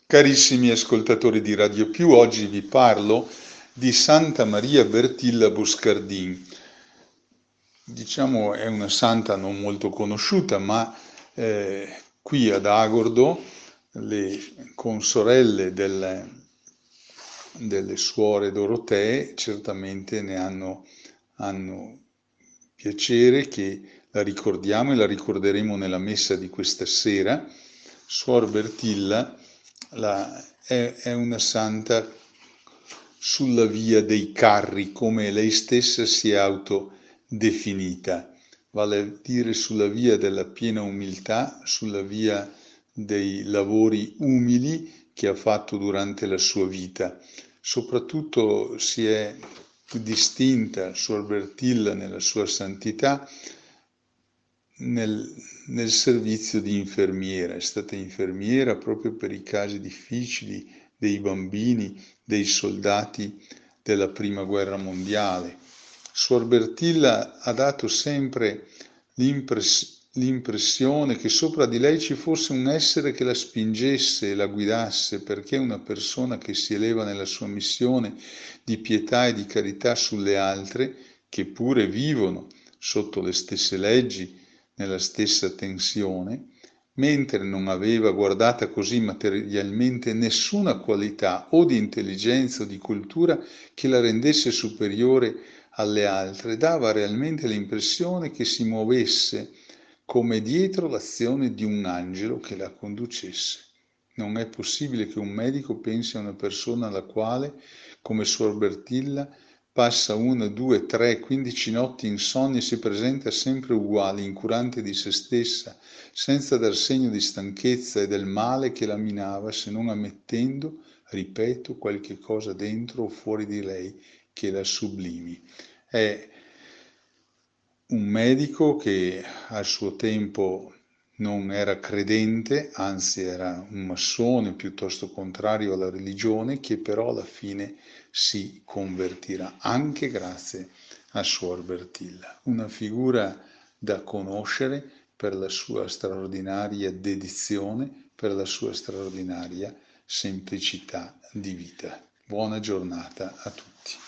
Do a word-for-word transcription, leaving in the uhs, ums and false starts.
Carissimi ascoltatori di Radio Più, oggi vi parlo di Santa Maria Bertilla Buscardin. Diciamo è una santa non molto conosciuta, ma eh, qui ad Agordo le consorelle delle, delle suore Dorotee certamente ne hanno, hanno piacere che la ricordiamo e la ricorderemo nella messa di questa sera. Suor Bertilla la, è, è una santa sulla via dei carri, come lei stessa si è autodefinita, vale a dire sulla via della piena umiltà, sulla via dei lavori umili che ha fatto durante la sua vita. Soprattutto si è distinta Suor Bertilla nella sua santità nel, nel servizio di infermiera. È stata infermiera proprio per i casi difficili dei bambini, dei soldati della Prima Guerra Mondiale. Suor Bertilla ha dato sempre l'impressione l'impressione che sopra di lei ci fosse un essere che la spingesse e la guidasse, perché è una persona che si eleva nella sua missione di pietà e di carità sulle altre, che pure vivono sotto le stesse leggi, nella stessa tensione, mentre non aveva guardata così materialmente nessuna qualità o di intelligenza o di cultura che la rendesse superiore alle altre, dava realmente l'impressione che si muovesse come dietro l'azione di un angelo che la conducesse. Non è possibile che un medico pensi a una persona alla quale, come Suor Bertilla, passa una, due, tre, quindici notti insonni e si presenta sempre uguale, incurante di se stessa, senza dar segno di stanchezza e del male che la minava, se non ammettendo, ripeto, qualche cosa dentro o fuori di lei che la sublimi. È un medico che al suo tempo non era credente, anzi era un massone piuttosto contrario alla religione, che però alla fine si convertirà, anche grazie a Suor Bertilla, una figura da conoscere per la sua straordinaria dedizione, per la sua straordinaria semplicità di vita. Buona giornata a tutti.